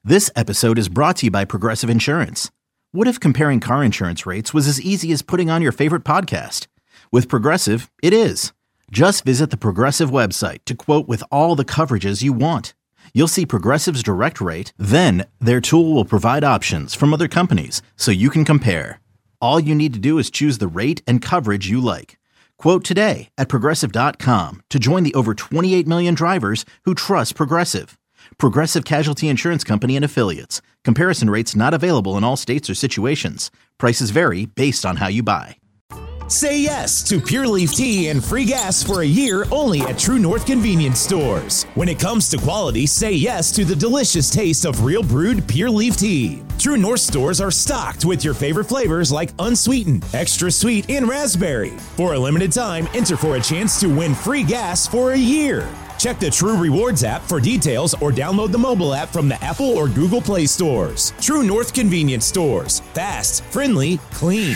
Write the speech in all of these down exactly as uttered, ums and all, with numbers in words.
This episode is brought to you by Progressive Insurance. What if comparing car insurance rates was as easy as putting on your favorite podcast? With Progressive, it is. Just visit the Progressive website to quote with all the coverages you want. You'll see Progressive's direct rate, then their tool will provide options from other companies so you can compare. All you need to do is choose the rate and coverage you like. Quote today at progressive dot com to join the over twenty-eight million drivers who trust Progressive. Progressive Casualty Insurance Company and Affiliates. Comparison rates not available in all states or situations. Prices vary based on how you buy. Say yes to Pure Leaf Tea and free gas for a year only at True North Convenience Stores. When it comes to quality, say yes to the delicious taste of real brewed Pure Leaf Tea. True North stores are stocked with your favorite flavors like unsweetened, extra sweet, and raspberry. For a limited time, enter for a chance to win free gas for a year. Check the True Rewards app for details or download the mobile app from the Apple or Google Play stores. True North Convenience Stores. Fast, friendly, clean.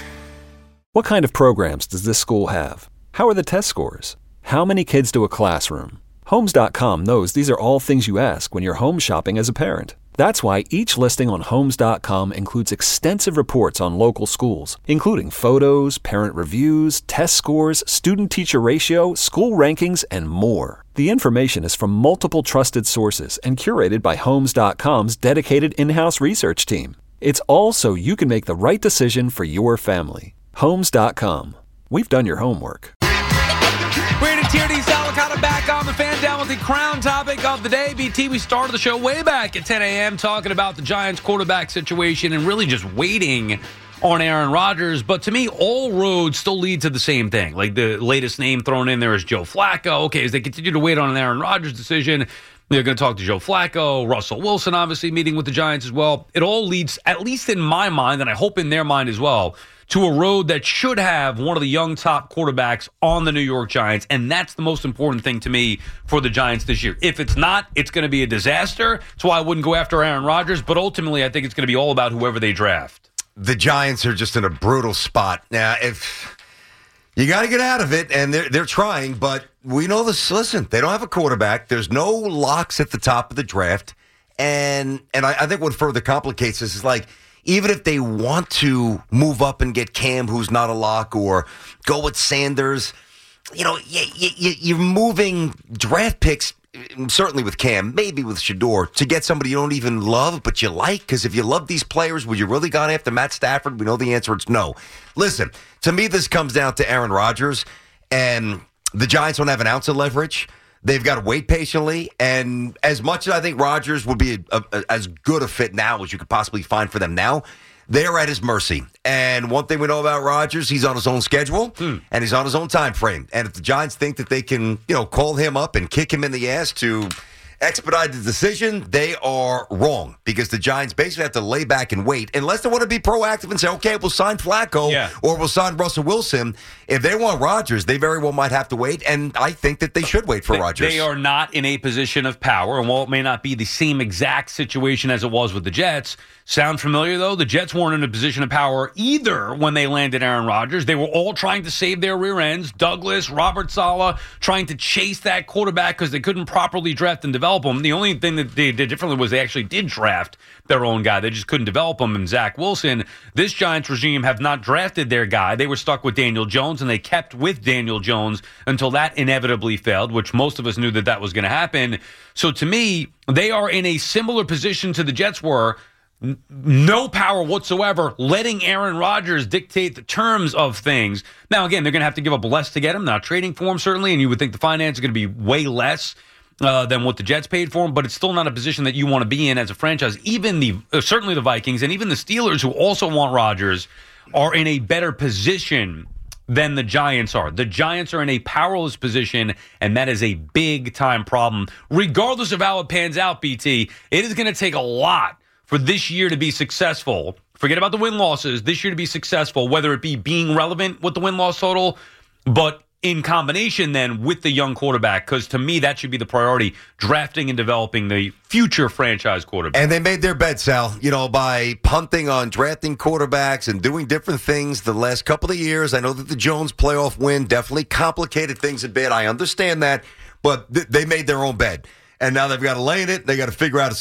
What kind of programs does this school have? How are the test scores? How many kids do a classroom? Homes dot com knows these are all things you ask when you're home shopping as a parent. That's why each listing on Homes dot com includes extensive reports on local schools, including photos, parent reviews, test scores, student-teacher ratio, school rankings, and more. The information is from multiple trusted sources and curated by Homes dot com's dedicated in-house research team. It's all so you can make the right decision for your family. Homes dot com. We've done your homework. Brandon Tierney, Sal Licata back on the Fan Down with the crown topic of the day. B T, we started the show way back at ten a.m. talking about the Giants quarterback situation and really just waiting on Aaron Rodgers. But to me, all roads still lead to the same thing. Like the latest name thrown in there is Joe Flacco. Okay, as they continue to wait on an Aaron Rodgers decision, they're going to talk to Joe Flacco, Russell Wilson obviously meeting with the Giants as well. It all leads, at least in my mind, and I hope in their mind as well, to a road that should have one of the young top quarterbacks on the New York Giants, and that's the most important thing to me for the Giants this year. If it's not, it's going to be a disaster. That's why I wouldn't go after Aaron Rodgers, but ultimately I think it's going to be all about whoever they draft. The Giants are just in a brutal spot. Now, if you got to get out of it, and they're, they're trying, but we know this. Listen, they don't have a quarterback. There's no locks at the top of the draft, and, and I, I think what further complicates this is like, even if they want to move up and get Cam, who's not a lock, or go with Sanders, you know, you, you, you're moving draft picks, certainly with Cam, maybe with Shedeur, to get somebody you don't even love, but you like. Because if you love these players, would you really gone after Matt Stafford? We know the answer is no. Listen, to me, this comes down to Aaron Rodgers, and the Giants don't have an ounce of leverage. They've got to wait patiently, and as much as I think Rodgers would be a, a, as good a fit now as you could possibly find for them now, they're at his mercy. And one thing we know about Rodgers, he's on his own schedule, hmm. and he's on his own time frame. And if the Giants think that they can, you know, call him up and kick him in the ass to expedite the decision, they are wrong, because the Giants basically have to lay back and wait unless they want to be proactive and say, okay, we'll sign Flacco yeah. or we'll sign Russell Wilson. If they want Rodgers, they very well might have to wait, and I think that they should wait for they, Rodgers. They are not in a position of power, and while it may not be the same exact situation as it was with the Jets, sound familiar, though? The Jets weren't in a position of power either when they landed Aaron Rodgers. They were all trying to save their rear ends. Douglas, Robert Saleh, trying to chase that quarterback because they couldn't properly draft and develop him. The only thing that they did differently was they actually did draft their own guy. They just couldn't develop him, and Zach Wilson. This Giants regime have not drafted their guy. They were stuck with Daniel Jones, and they kept with Daniel Jones until that inevitably failed, which most of us knew that that was going to happen. So to me, they are in a similar position to the Jets were. No power whatsoever, letting Aaron Rodgers dictate the terms of things. Now, again, they're going to have to give up less to get him, not trading for him, certainly, and you would think the finance is going to be way less uh, than what the Jets paid for him, but it's still not a position that you want to be in as a franchise. Even the uh, certainly the Vikings and even the Steelers, who also want Rodgers, are in a better position than the Giants are. The Giants are in a powerless position, and that is a big-time problem. Regardless of how it pans out, B T, it is going to take a lot for this year to be successful. Forget about the win-losses. This year to be successful, whether it be being relevant with the win-loss total, but in combination then with the young quarterback, because to me that should be the priority, drafting and developing the future franchise quarterback. And they made their bet, Sal, you know, by punting on drafting quarterbacks and doing different things the last couple of years. I know that the Jones playoff win definitely complicated things a bit. I understand that, but th- they made their own bet. And now they've got to lay in it. They got to figure out a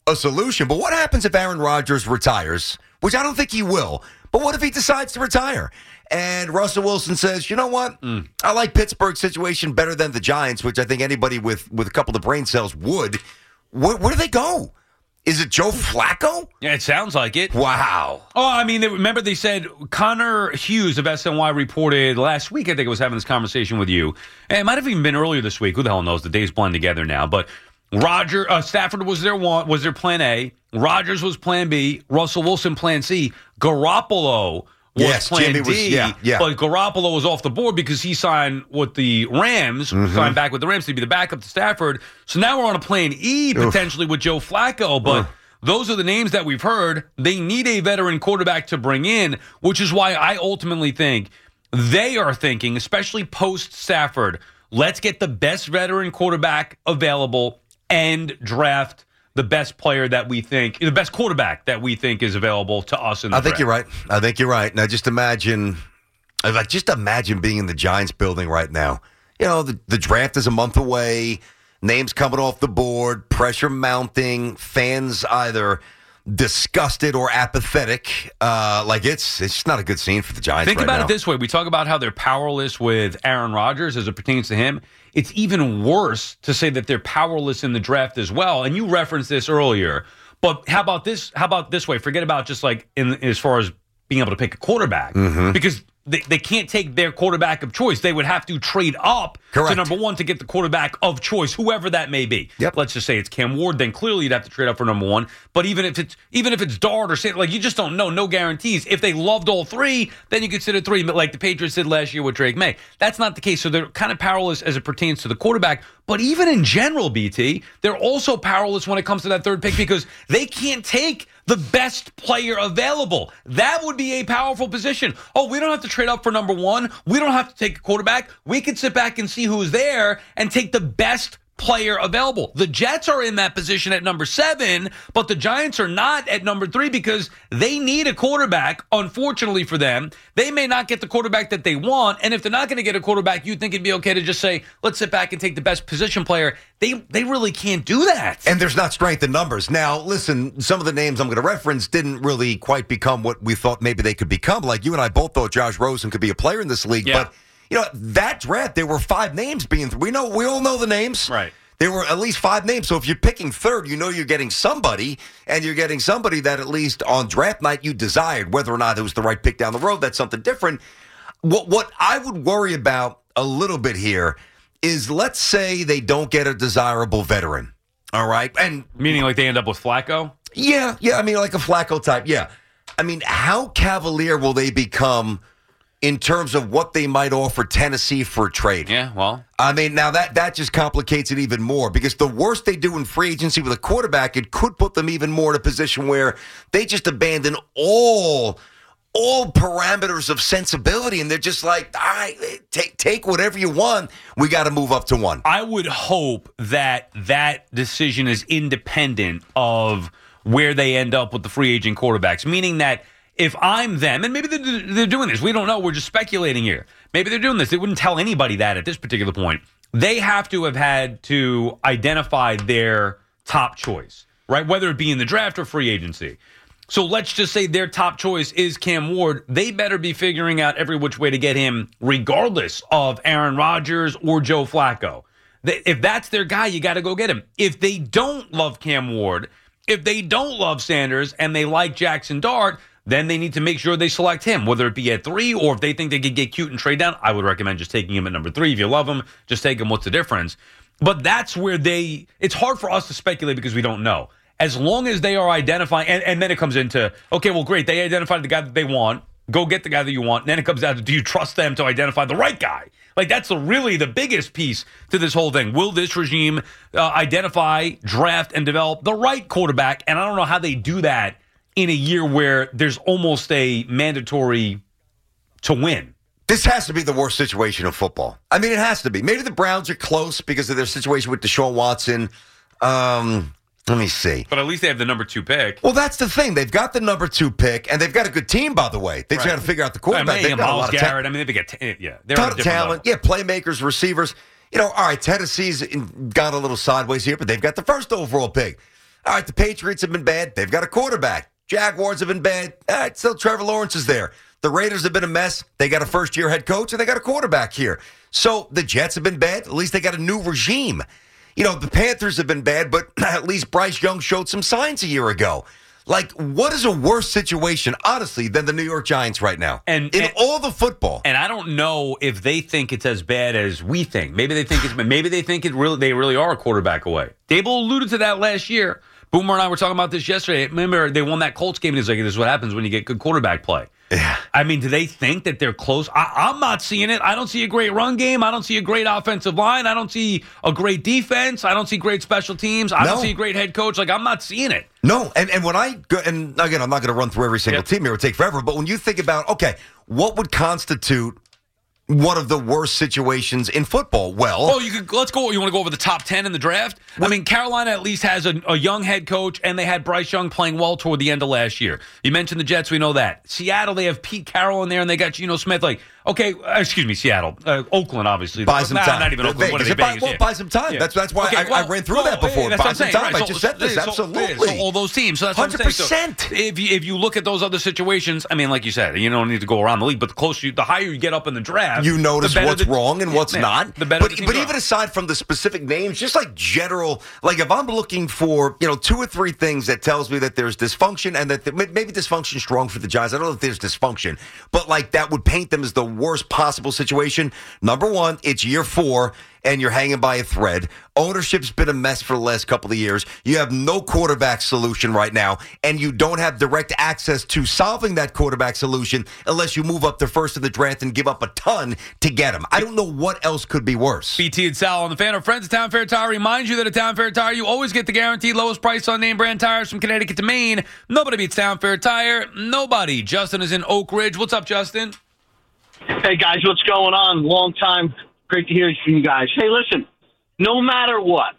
a solution. But what happens if Aaron Rodgers retires, which I don't think he will, but what if he decides to retire? And Russell Wilson says, you know what? Mm. I like Pittsburgh's situation better than the Giants, which I think anybody with, with a couple of brain cells would. Where, where do they go? Is it Joe Flacco? Yeah, it sounds like it. Wow. Oh, I mean, they, remember they said Connor Hughes of S N Y reported last week, I think I was having this conversation with you. And it might have even been earlier this week. Who the hell knows? The days blend together now. But Roger, uh, Stafford was their one, was their plan A. Rodgers was plan B. Russell Wilson plan C. Garoppolo was yes, plan Jimmy D. Was, yeah, yeah. But Garoppolo was off the board because he signed with the Rams, mm-hmm. signed back with the Rams to be the backup to Stafford. So now we're on a plan E potentially Oof. with Joe Flacco. But Oof. those are the names that we've heard. They need a veteran quarterback to bring in, which is why I ultimately think they are thinking, especially post-Stafford, let's get the best veteran quarterback available and draft the best player that we think, the best quarterback that we think is available to us in the I think draft. you're right. I think you're right. Now, just imagine, like, just imagine being in the Giants building right now. You know, the, the draft is a month away, names coming off the board, pressure mounting, fans either disgusted or apathetic. Uh, like, it's it's just not a good scene for the Giants Think right about now. it this way. We talk about how they're powerless with Aaron Rodgers as it pertains to him. It's even worse to say that they're powerless in the draft as well. And you referenced this earlier. But how about this? How about this way? Forget about just like in as far as being able to pick a quarterback. Mm-hmm. Because they, they can't take their quarterback of choice. They would have to trade up Correct. to number one to get the quarterback of choice, whoever that may be. Yep. Let's just say it's Cam Ward. Then clearly you'd have to trade up for number one. But even if it's even if it's Dart or say, like, you just don't know, no guarantees. If they loved all three, then you consider three, like the Patriots did last year with Drake May. That's not the case. So they're kind of powerless as it pertains to the quarterback. But even in general, B T, they're also powerless when it comes to that third pick because they can't take the best player available. That would be a powerful position. Oh, we don't have to trade up for number one. We don't have to take a quarterback. We can sit back and see who's there and take the best player available. The Jets are in that position at number seven, but the Giants are not at number three because they need a quarterback. Unfortunately for them, they may not get the quarterback that they want. And if they're not going to get a quarterback, you'd think it'd be okay to just say, let's sit back and take the best position player. They they really can't do that. And there's not strength in numbers. Now, listen, some of the names I'm going to reference didn't really quite become what we thought maybe they could become. Like you and I both thought Josh Rosen could be a player in this league, Yeah. but you know, that draft, there were five names being, we know, we all know the names. Right. There were at least five names. So if you're picking third, you know you're getting somebody, and you're getting somebody that at least on draft night you desired. Whether or not it was the right pick down the road, that's something different. What, what I would worry about a little bit here is, let's say they don't get a desirable veteran. All right. And Meaning like they end up with Flacco? yeah, yeah. I mean, like a Flacco type. Yeah. I mean, how cavalier will they become in terms of what they might offer Tennessee for a trade? Yeah, well. I mean, now that, that just complicates it even more because the worst they do in free agency with a quarterback, it could put them even more in a position where they just abandon all all parameters of sensibility, and they're just like, all right, take, take whatever you want. We got to move up to one. I would hope that that decision is independent of where they end up with the free agent quarterbacks, meaning that if I'm them, and maybe they're, they're doing this, we don't know, we're just speculating here. Maybe they're doing this. They wouldn't tell anybody that at this particular point. They have to have had to identify their top choice, right? Whether it be in the draft or free agency. So let's just say their top choice is Cam Ward. They better be figuring out every which way to get him regardless of Aaron Rodgers or Joe Flacco. If that's their guy, you got to go get him. If they don't love Cam Ward, if they don't love Sanders and they like Jackson Dart, then they need to make sure they select him, whether it be at three or if they think they could get cute and trade down. I would recommend just taking him at number three. If you love him, just take him. What's the difference? But that's where they, it's hard for us to speculate because we don't know. As long as they are identifying, and, and then it comes into, okay, well, great, they identified the guy that they want. Go get the guy that you want. And then it comes down to, do you trust them to identify the right guy? Like, that's the, really the biggest piece to this whole thing. Will this regime uh, identify, draft, and develop the right quarterback? And I don't know how they do that in a year where there's almost a mandatory to win. This has to be the worst situation in football. I mean, it has to be. Maybe the Browns are close because of their situation with Deshaun Watson. Um, let me see. But at least they have the number two pick. Well, that's the thing. They've got the number two pick, and they've got a good team, by the way. They just Right. got to figure out the quarterback. Right, They've got a Myles lot of Garrett. ta- I mean, they've got, t- yeah, they're ton on a of different talent. level. Yeah, playmakers, receivers. You know, all right, Tennessee's in- got a little sideways here, but they've got the first overall pick. All right, the Patriots have been bad. They've got a quarterback. Jaguars have been bad. All right, still Trevor Lawrence is there. The Raiders have been a mess. They got a first-year head coach, and they got a quarterback here. So the Jets have been bad. At least they got a new regime. You know, the Panthers have been bad, but at least Bryce Young showed some signs a year ago. Like, what is a worse situation, honestly, than the New York Giants right now? And in and, all the football. And I don't know if they think it's as bad as we think. Maybe they think it's maybe they think it really they really are a quarterback away. Dable alluded to that last year. Boomer and I were talking about this yesterday. Remember, they won that Colts game, and he's like, this is what happens when you get good quarterback play. Yeah. I mean, do they think that they're close? I, I'm not seeing it. I don't see a great run game. I don't see a great offensive line. I don't see a great defense. I don't see great special teams. I No. don't see a great head coach. Like, I'm not seeing it. No, and, and when I go, and again, I'm not going to run through every single Yep. team here. It would take forever. But when you think about, okay, what would constitute one of the worst situations in football? Well, Oh, you could let's go. You want to go over the top ten in the draft? I mean, Carolina at least has a, a young head coach, and they had Bryce Young playing well toward the end of last year. You mentioned the Jets, we know that. Seattle, they have Pete Carroll in there, and they got Geno Smith. Like, okay, uh, excuse me, Seattle, uh, Oakland, obviously. buy some nah, time. Not even Oakland. What are they? Vegas. Buy, Vegas, well, yeah. buy some time. Yeah. That's that's why Okay, I, well, I ran through well, that before. yeah, that's Buy what some I'm saying, time. right. I just So- said this. so- Absolutely. So all those teams. So that's what I'm saying. So one hundred percent. if you if you look at those other situations, I mean, like you said, you don't need to go around the league, but the closer, you, the higher you get up in the draft, You notice the better what's the- wrong and what's Yeah, not. The better but the teams but are. even aside from the specific names, just like general, like if I'm looking for, you know, two or three things that tells me that there's dysfunction and that the, maybe dysfunction is strong for the Giants. I don't know if there's dysfunction, but like that would paint them as the worst possible situation. Number one, it's year four and you're hanging by a thread. Ownership's been a mess for the last couple of years. You have no quarterback solution right now, and you don't have direct access to solving that quarterback solution unless you move up to first in the draft and give up a ton to get him. I don't know what else could be worse. B T and Sal on the Fan. Our friends at Town Fair Tire remind you that at Town Fair Tire, you always get the guaranteed lowest price on name brand tires from Connecticut to Maine. Nobody beats Town Fair Tire. Nobody. Justin is in Oak Ridge. What's up, Justin? Hey, guys, what's going on? Long time. Great to hear from you guys. Hey, listen, no matter what,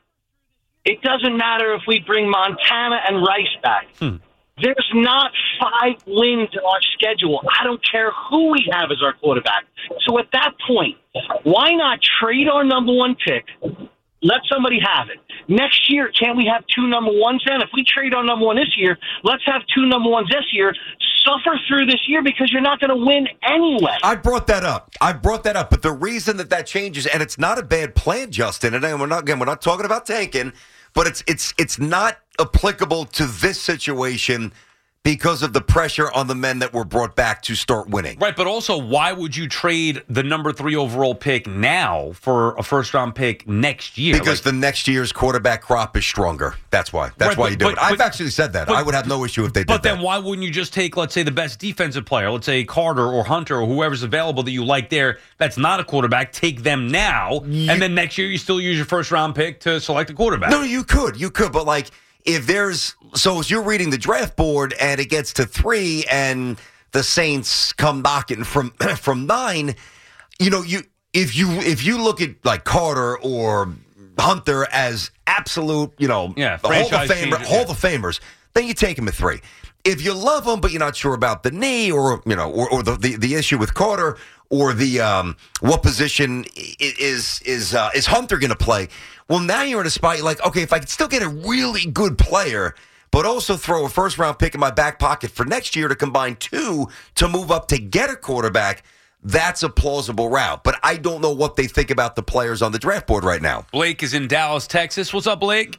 it doesn't matter if we bring Montana and Rice back. Hmm. There's not five wins in our schedule. I don't care who we have as our quarterback. So at that point, why not trade our number one pick? Let somebody have it. Next year, can't we have two number ones then? If we trade our number one this year, let's have two number ones this year. Suffer through this year because you're not going to win anyway. I brought that up. I brought that up. But the reason that that changes, and it's not a bad plan, Justin, and we're not, again, we're not talking about tanking, but it's it's it's not applicable to this situation because of the pressure on the men that were brought back to start winning. Right, but also, why would you trade the number three overall pick now for a first-round pick next year? Because Like, the next year's quarterback crop is stronger. That's why. That's Right, why but- you do but- it. I've but- actually said that. but- I would have no issue if they did But that. then why wouldn't you just take, let's say, the best defensive player, let's say Carter or Hunter or whoever's available that you like there, that's not a quarterback, take them now, You- and then next year you still use your first-round pick to select a quarterback? No, you could. You could. But, like, if there's – so as you're reading the draft board and it gets to three and the Saints come knocking from from nine, you know, you if you if you look at, like, Carter or Hunter as absolute, you know, Yeah, Hall of franchise Famer, changer, Hall yeah. of Famers, then you take him at three. If you love him, but you're not sure about the knee or, you know, or, or the, the, the issue with Carter or the um, what position i- is is uh, is Hunter going to play? Well, now you're in a spot you're like, okay, if I could still get a really good player, but also throw a first round pick in my back pocket for next year to combine two to move up to get a quarterback, that's a plausible route. But I don't know what they think about the players on the draft board right now. Blake is in Dallas, Texas. What's up, Blake?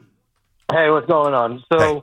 Hey, what's going on? So, Hey.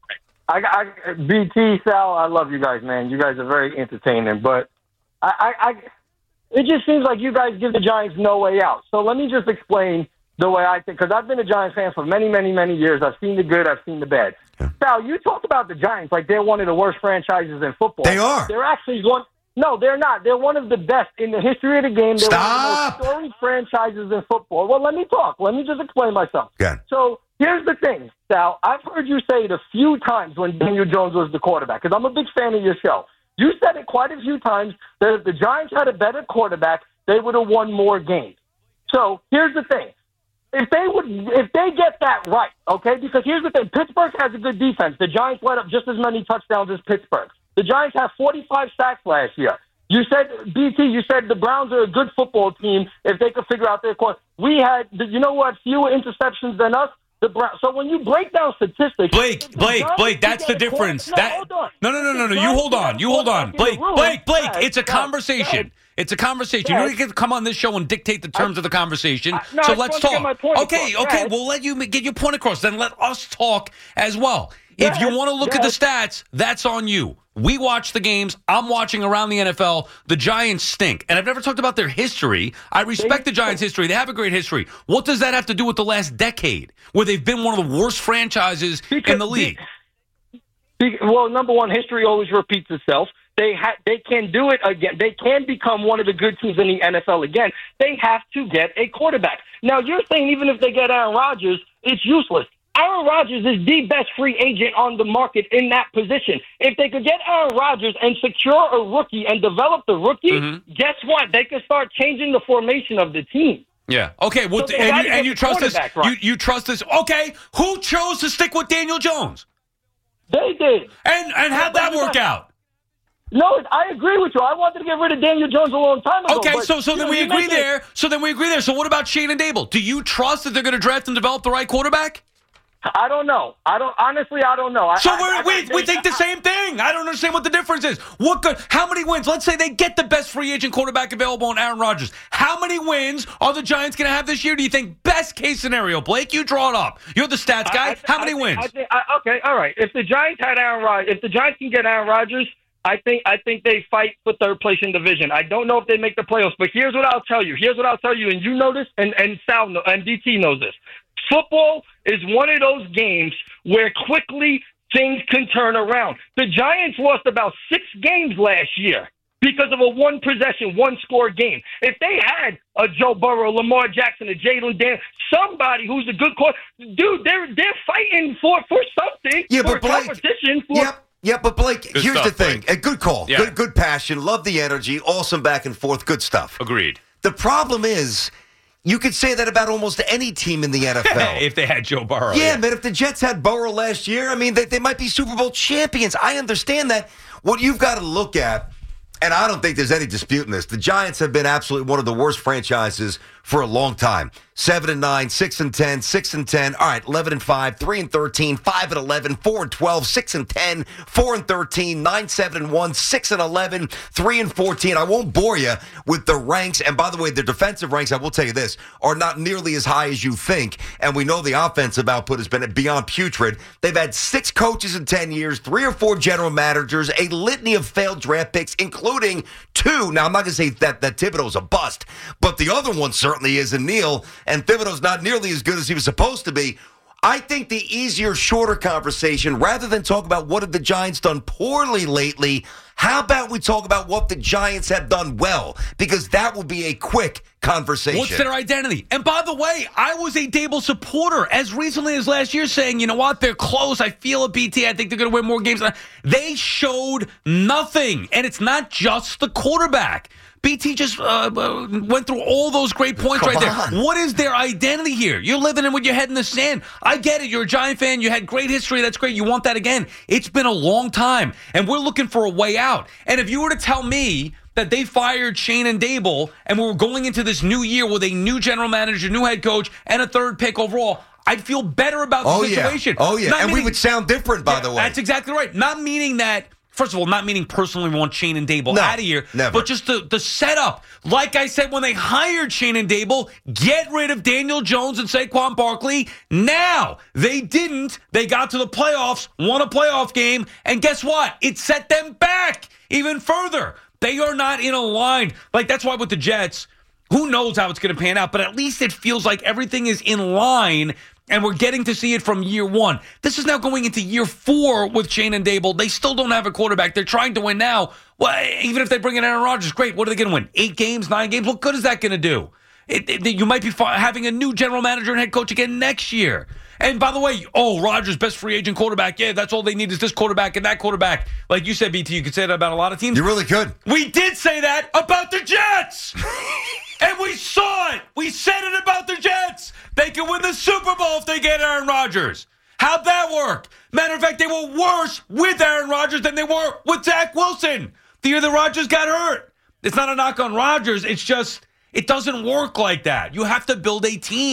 I, I, B T, Sal, I love you guys, man. You guys are very entertaining, but I, I, I, it just seems like you guys give the Giants no way out. So let me just explain the way I think, because I've been a Giants fan for many, many, many years. I've seen the good, I've seen the bad. Yeah. Sal, you talk about the Giants like they're one of the worst franchises in football. They are. They're actually one. No, they're not. They're one of the best in the history of the game. They're Stop. one of the most storied franchises in football. Well, let me talk. Let me just explain myself. Yeah. So here's the thing, Sal. I've heard you say it a few times when Daniel Jones was the quarterback, because I'm a big fan of your show. You said it quite a few times that if the Giants had a better quarterback, they would have won more games. So here's the thing. If they would, if they get that right, okay, because here's the thing. Pittsburgh has a good defense. The Giants let up just as many touchdowns as Pittsburgh. The Giants have forty-five sacks last year. You said, B T, you said the Browns are a good football team if they could figure out their course. We had, you know what, fewer interceptions than us? The Browns. So when you break down statistics, Blake, Blake, Blake, that's the difference. No, That hold on. no, no, no, no, no. You hold on. You hold on, Blake, Blake, Blake. It's a conversation. It's a conversation. You don't get to come on this show and dictate the terms of the conversation. I, no, so I let's just want to get my talk. point Okay, across. okay. Yes. We'll let you get your point across. Then let us talk as well. If Yes, you want to look at the yes. stats, that's on you. We watch the games. I'm watching around the N F L. The Giants stink. And I've never talked about their history. I respect the Giants' history. They have a great history. What does that have to do with the last decade, where they've been one of the worst franchises Because in the league? Be- Well, number one, history always repeats itself. They ha- they can do it again. They can become one of the good teams in the N F L again. They have to get a quarterback. Now, you're saying even if they get Aaron Rodgers, it's useless. Aaron Rodgers is the best free agent on the market in that position. If they could get Aaron Rodgers and secure a rookie and develop the rookie, Mm-hmm. guess what? They could start changing the formation of the team. Yeah. Okay. Well, So they and gotta you, get and you the trust this? quarterback right. You, you trust this? Okay. Who chose to stick with Daniel Jones? They did. And and how'd that work out? No, I agree with you. I wanted to get rid of Daniel Jones a long time ago. Okay. but, So so you then know, we you agree mentioned- there. So then we agree there. So what about Shane and Dable? Do you trust that they're going to draft and develop the right quarterback? I don't know. I don't. Honestly, I don't know. I, So I, we're, I, we I, we think the same thing. I don't understand what the difference is. What good? How many wins? Let's say they get the best free agent quarterback available in Aaron Rodgers. How many wins are the Giants going to have this year? Do you think best case scenario, Blake? You draw it up. You're the stats guy. I- I- How many I think- wins? I think, I, okay, all right. If the Giants had Aaron Rodgers, if the Giants can get Aaron Rodgers, I think I think they fight for third place in division. I don't know if they make the playoffs, but here's what I'll tell you. Here's what I'll tell you, and you know this, and and Sal know, and D T knows this. Football is one of those games where quickly things can turn around. The Giants lost about six games last year because of a one possession, one score game. If they had a Joe Burrow, Lamar Jackson, a Jalen Dan, somebody who's a good coach, dude, they're they're fighting for for something. Yeah, for but Blake- competition. For, Yep. Yeah, but Blake, Good here's stuff, the thing. Blake. A good call. Yeah. Good good passion. Love the energy. Awesome back and forth. Good stuff. Agreed. The problem is, you could say that about almost any team in the N F L. if they had Joe Burrow. yeah, man, if the Jets had Burrow last year, I mean, they, they might be Super Bowl champions. I understand that. What you've got to look at, and I don't think there's any dispute in this, the Giants have been absolutely one of the worst franchises for a long time. Seven and nine, six and ten, six and ten. All right, eleven and five, three and thirteen, five and eleven, four and twelve, six and ten, four and thirteen, nine, seven and one, six and eleven, three and fourteen. I won't bore you with the ranks. And by the way, the defensive ranks, I will tell you this, are not nearly as high as you think. And we know the offensive output has been beyond putrid. They've had six coaches in ten years, three or four general managers, a litany of failed draft picks, including two. Now, I'm not going to say that, that Thibodeau's a bust, but the other one certainly is, and Neil, and Thibodeau's not nearly as good as he was supposed to be. I think the easier, shorter conversation, rather than talk about what have the Giants done poorly lately, how about we talk about what the Giants have done well? Because that will be a quick conversation. What's their identity? And by the way, I was a Dable supporter as recently as last year saying, you know what, they're close. I feel it, B T. I think they're going to win more games. They showed nothing. And it's not just the quarterback. B T just uh, went through all those great points Come right on. there. What is their identity here? You're living in with your head in the sand. I get it. You're a Giant fan. You had great history. That's great. You want that again. It's been a long time, and we're looking for a way out. And if you were to tell me that they fired Shane and Dable and we were going into this new year with a new general manager, new head coach, and a third pick overall, I'd feel better about the oh, situation. Yeah. Oh, yeah. Not and meaning, we would sound different, by yeah, the way. That's exactly right. Not meaning that... First of all, not meaning personally we want Shane and Dable No, out of here, never. but just the, the setup. Like I said, when they hired Shane and Dable, get rid of Daniel Jones and Saquon Barkley. Now, they didn't. They got to the playoffs, won a playoff game, and guess what? It set them back even further. They are not in a line. Like, that's why with the Jets, who knows how it's going to pan out, but at least it feels like everything is in line. And we're getting to see it from year one. This is now going into year four with Shane and Dable. They still don't have a quarterback. They're trying to win now. Well, even if they bring in Aaron Rodgers, great. What are they going to win? Eight games, nine games? What good is that going to do? It, it, you might be fi- having a new general manager and head coach again next year. And by the way, oh, Rodgers, best free agent quarterback. Yeah, that's all they need is this quarterback and that quarterback. Like you said, B T, you could say that about a lot of teams. You really could. We did say that about the Jets. And we saw it. We said it about the Jets. They can win the Super Bowl if they get Aaron Rodgers. How'd that work? Matter of fact, they were worse with Aaron Rodgers than they were with Zach Wilson the year that Rodgers got hurt. It's not a knock on Rodgers. It's just, it doesn't work like that. You have to build a team.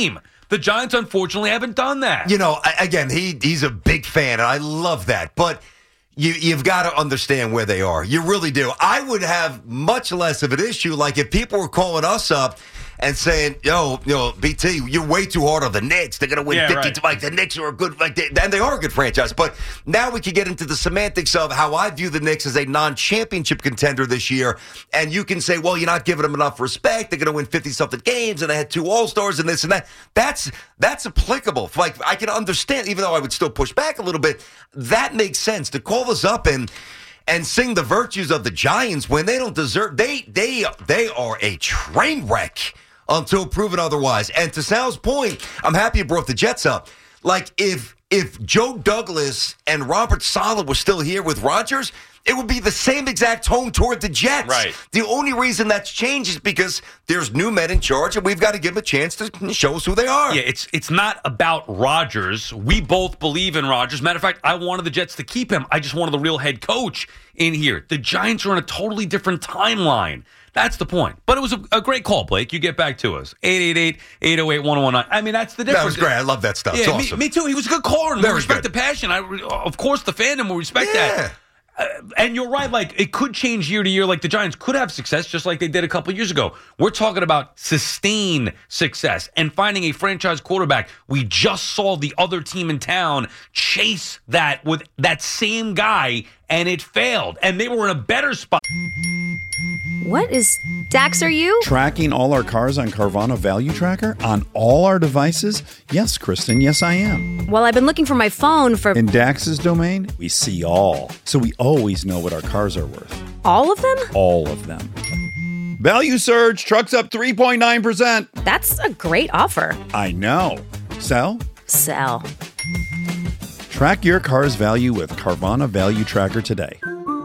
The Giants, unfortunately, haven't done that. You know, again, he he's a big fan, and I love that. But you, you've got to understand where they are. You really do. I would have much less of an issue, like if people were calling us up and saying, yo, you know, B T, you're way too hard on the Knicks. They're going to win yeah, fifty. Right. Like, the Knicks are a good, like, they, and they are a good franchise. But now we can get into the semantics of how I view the Knicks as a non-championship contender this year. And you can say, well, you're not giving them enough respect. They're going to win fifty-something games, and they had two All-Stars and this and that. That's that's applicable. Like, I can understand, even though I would still push back a little bit, that makes sense. To call us up and and sing the virtues of the Giants when they don't deserve, they they they are a train wreck until proven otherwise. And to Sal's point, I'm happy you brought the Jets up. Like, if if Joe Douglas and Robert Saleh were still here with Rodgers, it would be the same exact tone toward the Jets. Right. The only reason that's changed is because there's new men in charge, and we've got to give them a chance to show us who they are. Yeah, it's it's not about Rodgers. We both believe in Rodgers. Matter of fact, I wanted the Jets to keep him. I just wanted the real head coach in here. The Giants are on a totally different timeline. That's the point. But it was a, a great call, Blake. You get back to us. eight eight eight, eight oh eight, one oh one nine. I mean, that's the difference. That was great. I love that stuff. Yeah, It's awesome. me, me too. He was a good caller. And we Very respect good. the passion. I, of course, the fandom will respect Yeah. that. Uh, and you're right, like, it could change year to year. Like, the Giants could have success just like they did a couple years ago. We're talking about sustained success and finding a franchise quarterback. We just saw the other team in town chase that with that same guy, and it failed. And they were in a better spot. What is... Dax, are you? Tracking all our cars on Carvana Value Tracker on all our devices? Yes, Kristen, yes, I am. Well, I've been looking for my phone for... In Dax's domain, we see all. So we always know what our cars are worth. All of them? All of them. Value surge, trucks up three point nine percent. That's a great offer. I know. Sell? Sell. Track your car's value with Carvana Value Tracker today.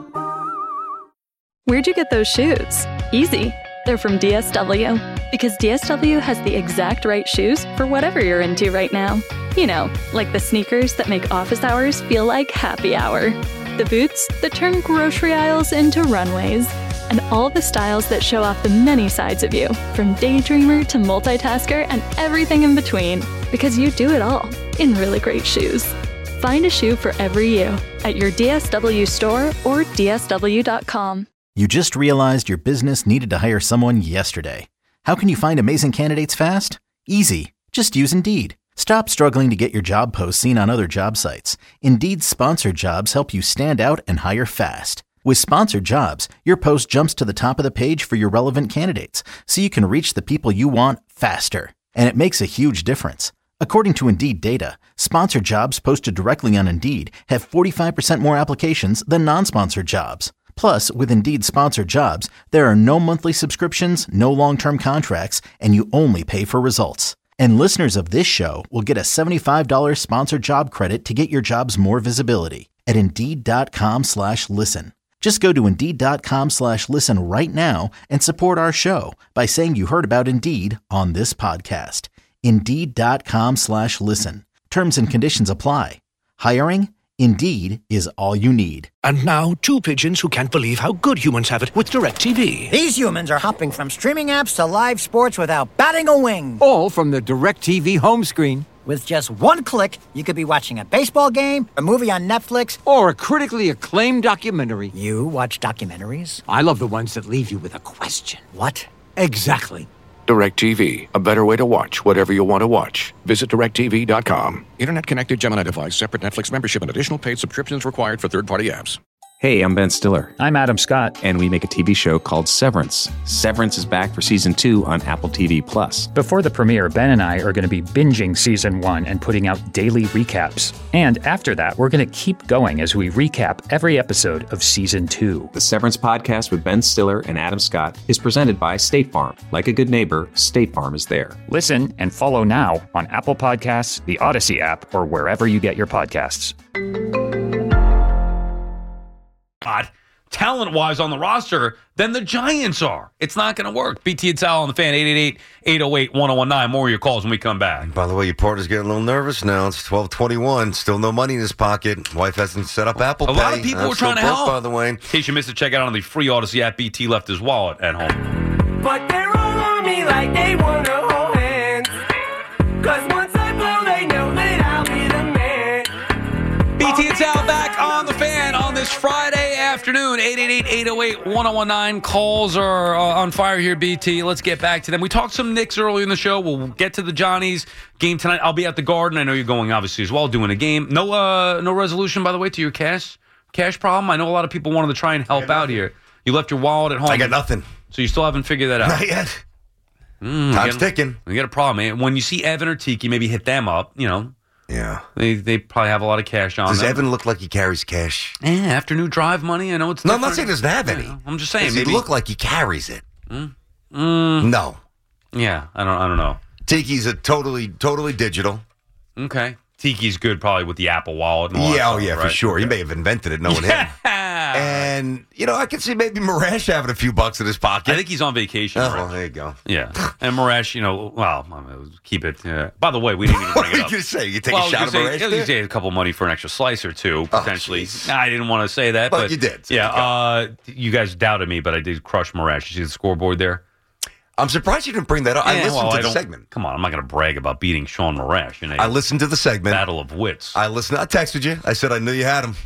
Where'd you get those shoes? Easy. They're from D S W. Because D S W has the exact right shoes for whatever you're into right now. You know, like the sneakers that make office hours feel like happy hour. The boots that turn grocery aisles into runways. And all the styles that show off the many sides of you, from daydreamer to multitasker and everything in between. Because you do it all in really great shoes. Find a shoe for every you at your D S W store or D S W dot com. You just realized your business needed to hire someone yesterday. How can you find amazing candidates fast? Easy. Just use Indeed. Stop struggling to get your job posts seen on other job sites. Indeed's sponsored jobs help you stand out and hire fast. With sponsored jobs, your post jumps to the top of the page for your relevant candidates, so you can reach the people you want faster. And it makes a huge difference. According to Indeed data, sponsored jobs posted directly on Indeed have forty-five percent more applications than non-sponsored jobs. Plus, with Indeed sponsored jobs, there are no monthly subscriptions, no long-term contracts, and you only pay for results. And listeners of this show will get a seventy-five dollars sponsored job credit to get your jobs more visibility at Indeed.com slash listen. Just go to Indeed.com slash listen right now and support our show by saying you heard about Indeed on this podcast. Indeed.com slash listen. Terms and conditions apply. Hiring? Indeed is all you need. And now, two pigeons who can't believe how good humans have it with DirecTV. These humans are hopping from streaming apps to live sports without batting a wing. All from the DirecTV home screen. With just one click, you could be watching a baseball game, a movie on Netflix, or a critically acclaimed documentary. You watch documentaries? I love the ones that leave you with a question. What? Exactly. DirecTV, a better way to watch whatever you want to watch. Visit direct T V dot com. Internet connected Gemini device, separate Netflix membership, and additional paid subscriptions required for third-party apps. Hey, I'm Ben Stiller. I'm Adam Scott. And we make a T V show called Severance. Severance is back for season two on Apple T V Plus. Before the premiere, Ben and I are going to be binging season one and putting out daily recaps. And after that, we're going to keep going as we recap every episode of season two. The Severance podcast with Ben Stiller and Adam Scott is presented by State Farm. Like a good neighbor, State Farm is there. Listen and follow now on Apple Podcasts, the Odyssey app, or wherever you get your podcasts. Talent-wise on the roster than the Giants are. It's not going to work. B T and Sal on the Fan, eight eight eight, eight oh eight, one oh one nine. More of your calls when we come back. By the way, your partner's getting a little nervous now. It's twelve twenty-one. Still no money in his pocket. Wife hasn't set up Apple a Pay. A lot of people I'm were trying to broke, help. By the way. In case you missed it, check out on the free Odyssey app. B T left his wallet at home. But they're all on me like they want to hold hands. 'Cause this Friday afternoon. eight eight eight, eight oh eight, one oh one nine. Calls are uh, on fire here, B T. Let's get back to them. We talked some Knicks early in the show. We'll get to the Johnnies game tonight. I'll be at the Garden. I know you're going, obviously, as well, doing a game. No uh, no resolution, by the way, to your cash cash problem? I know a lot of people wanted to try and help out here. You left your wallet at home. I got nothing. So you still haven't figured that out? Not yet. Mm, Time's you got, ticking. You got a problem, man. When you see Evan or Tiki, maybe hit them up, you know. Yeah. They they probably have a lot of cash on Does them. Does Evan look like he carries cash? Yeah, afternoon drive money. I know it's No, different. I'm not saying he doesn't have any. Yeah, I'm just saying. Does maybe he look like he carries it? Mm? Mm. No. Yeah, I don't I don't know. Tiki's a totally, totally digital. Okay. Tiki's good probably with the Apple Wallet. And all Yeah, that oh stuff, yeah, right? for sure. Okay. He may have invented it, knowing him. And, you know, I can see maybe Marash having a few bucks in his pocket. I think he's on vacation. Oh, right? well, there you go. Yeah. And Marash, you know, well, I'm gonna keep it. Uh, by the way, we didn't even bring What it are up. you going to say? You take well, a shot of I was Marash gonna say, I was there? gonna say a couple money for an extra slice or two, potentially. Oh, I didn't want to say that, But but, you did, so yeah, you got uh, you guys doubted me, but I did crush Marash. You see the scoreboard there? I'm surprised you didn't bring that up. I Yeah, listened well, to I the don't- segment. Come on, I'm not going to brag about beating Sean Marash in a I listened to the segment. battle of wits. I listened. I texted you. I said I knew you had him.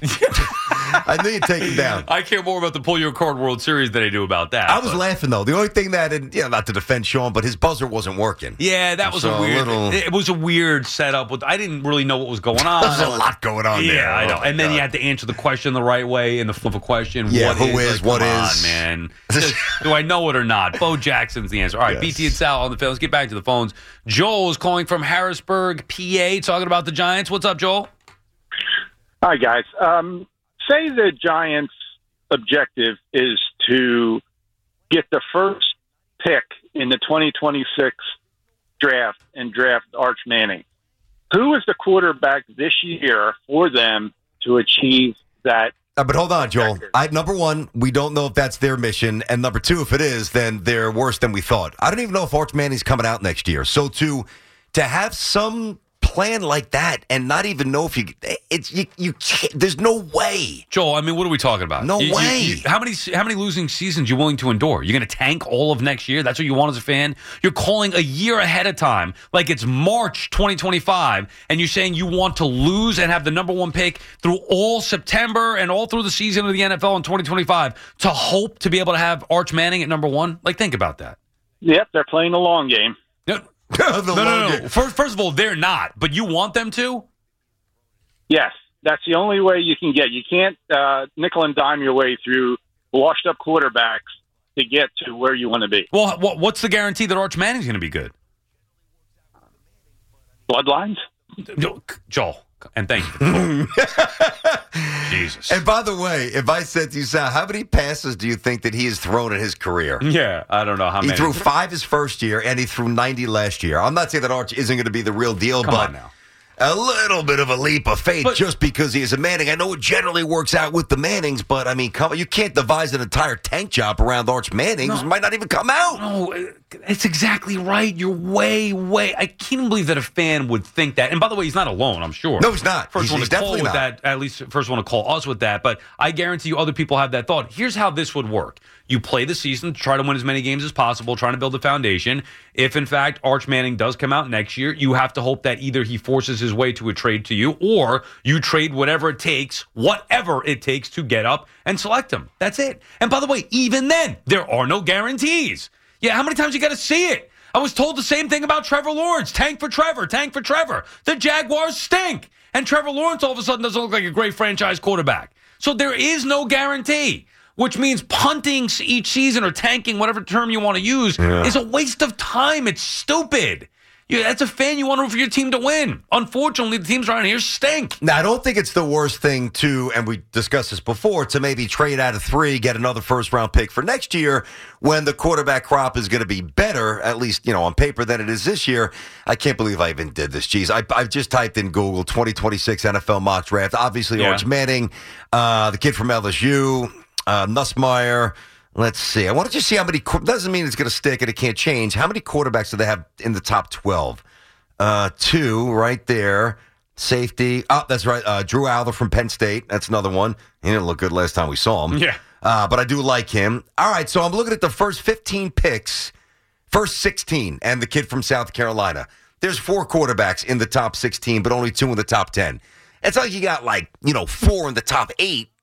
I knew you'd take him down. I care more about the Pull Your Card World Series than I do about that. I was but- laughing, though. The only thing that, and, you know, not to defend Sean, but his buzzer wasn't working. Yeah, that was So a weird. little- It was a weird setup. With I didn't really know what was going on. There's a lot going on yeah, there. I know. Oh, my and then you God. had to answer the question the right way in the flip of a question. Yeah, what who is, is, like, what come is. on, man? Just, do I know it or not? Bo Jackson's the answer. All right, Yes. B T and Sal on the phone. Let's get back to the phones. Joel is calling from Harrisburg, P A, talking about the Giants. What's up, Joel? Hi, guys. Um, say the Giants' objective is to get the first pick in the twenty twenty-six draft and draft Arch Manning. Who is the quarterback this year for them to achieve that? Uh, but hold on, Joel. I, number one, we don't know if that's their mission. And number two, if it is, then they're worse than we thought. I don't even know if Arch Manning's coming out next year. So to to have some plan like that and not even know if you it's you you can't, there's no way. Joel, I mean, what are we talking about? No You- you- way. you- how many how many losing seasons you willing to endure? You're going to tank all of next year? That's what you want as a fan? You're calling a year ahead of time, like it's March twenty twenty-five, and you're saying you want to lose and have the number one pick through all September and all through the season of the N F L in twenty twenty-five to hope to be able to have Arch Manning at number one? Like, think about that. Yep, they're playing the long game. No, no, no, no, no. First, first of all, they're not, but you want them to? Yes, that's the only way you can get. You can't uh, nickel and dime your way through washed-up quarterbacks to get to where you want to be. Well, what, what's the guarantee that Arch Manning's going to be good? Bloodlines? No, Joel, and thank you for the call. Jesus. And by the way, if I said to you, Sal, how many passes do you think that he has thrown in his career? Yeah, I don't know how He many. threw five his first year, and he threw ninety last year. I'm not saying that Arch isn't going to be the real deal, Come but on now. a little bit of a leap of faith But- just because he is a Manning. I know it generally works out with the Mannings, but I mean, come on, you can't devise an entire tank job around Arch Manning. No. It might not even come out. No, it's exactly right. You're way, way. I can't believe that a fan would think that. And by the way, he's not alone, I'm sure. No, he's not. First He's- one he's to call definitely with not. that, at least first one to call us with that. But I guarantee you other people have that thought. Here's how this would work. You play the season, try to win as many games as possible, trying to build a foundation. If, in fact, Arch Manning does come out next year, you have to hope that either he forces his way to a trade to you or you trade whatever it takes, whatever it takes to get up and select him. That's it. And by the way, even then, there are no guarantees. Yeah, how many times you got to see it? I was told the same thing about Trevor Lawrence. Tank for Trevor, tank for Trevor. The Jaguars stink. And Trevor Lawrence all of a sudden doesn't look like a great franchise quarterback. So there is no guarantee, which means punting each season or tanking, whatever term you want to use, Yeah. is a waste of time. It's stupid. You, as a fan, you want to for your team to win. Unfortunately, the teams around here stink. Now, I don't think it's the worst thing to, and we discussed this before, to maybe trade out of three, get another first-round pick for next year when the quarterback crop is going to be better, at least, you know, on paper than it is this year. I can't believe I even did this. Jeez, I, I've just typed in Google twenty twenty-six N F L mock draft. Obviously, Yeah. Arch Manning, uh, the kid from L S U, uh, Nussmeier. Let's see. I want to just see how many. Doesn't mean it's going to stick and it can't change. How many quarterbacks do they have in the top twelve? Uh, two right there. Safety. Oh, that's right. Uh, Drew Alder from Penn State. That's another one. He didn't look good last time we saw him. Yeah. Uh, but I do like him. All right. So I'm looking at the first fifteen picks, first sixteen, and the kid from South Carolina. There's four quarterbacks in the top sixteen, but only two in the top ten. It's like you got like, you know, four in the top eight.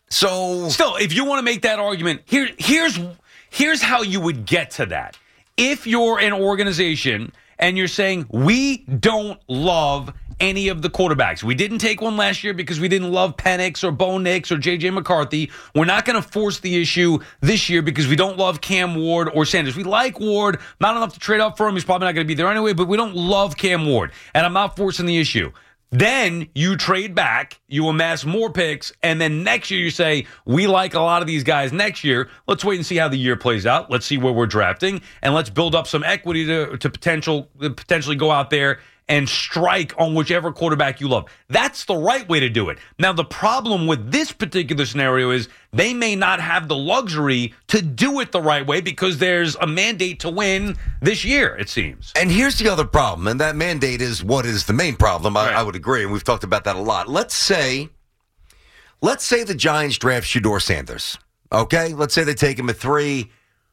So still, if you want to make that argument, here, here's here's how you would get to that. If you're an organization and you're saying we don't love any of the quarterbacks, we didn't take one last year because we didn't love Penix or Bo Nix or J J McCarthy. We're not going to force the issue this year because we don't love Cam Ward or Sanders. We like Ward, not enough to trade up for him. He's probably not going to be there anyway, but we don't love Cam Ward, and I'm not forcing the issue. Then you trade back, you amass more picks, and then next year you say, we like a lot of these guys next year. Let's wait and see how the year plays out. Let's see where we're drafting, and let's build up some equity to, to potential potentially go out there and strike on whichever quarterback you love. That's the right way to do it. Now, the problem with this particular scenario is they may not have the luxury to do it the right way because there's a mandate to win this year, it seems. And here's the other problem, and that mandate is what is the main problem. I, Right. I would agree, and we've talked about that a lot. Let's say, let's say the Giants draft Shedeur Sanders. Okay, let's say they take him at three,